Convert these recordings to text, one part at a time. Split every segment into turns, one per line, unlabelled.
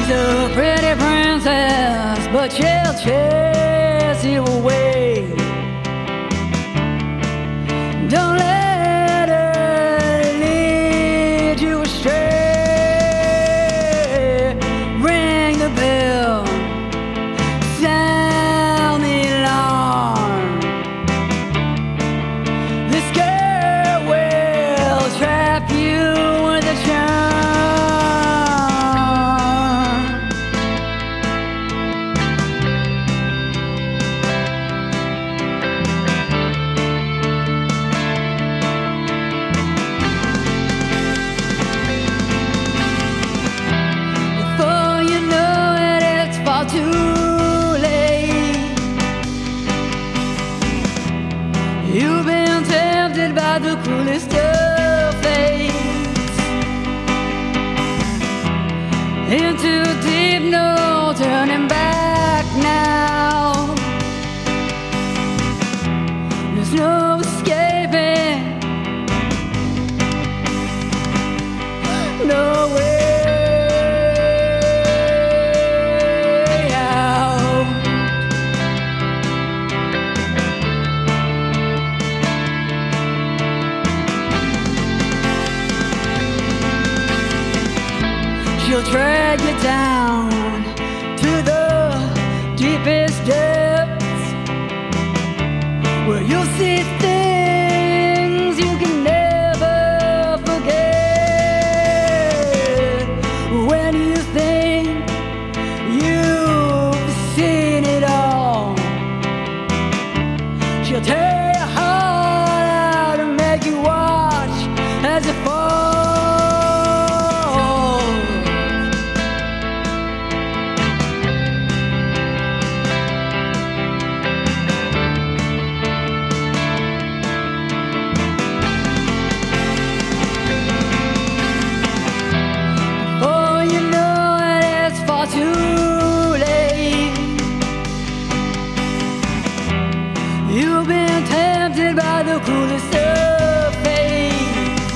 a pretty princess, but she'll chase you away. Don't let her lead you astray. Ring the bell, sound the alarm. This girl will trap you with a charm. Before you know it, it's far too late. You've been tempted by the cruelest of fates into deep, no turning back now. There's no escaping, no way out. She'll drag you down to the deepest depths, where you'll see things you can never forget. When you think you've seen it all, she'll tear your heart out and make you watch as it falls. Before you know it, it's far too late. You've been tempted by the cruelest of fates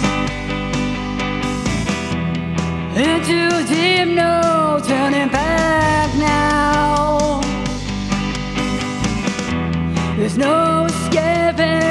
into deep, no turning back now. There's no escaping,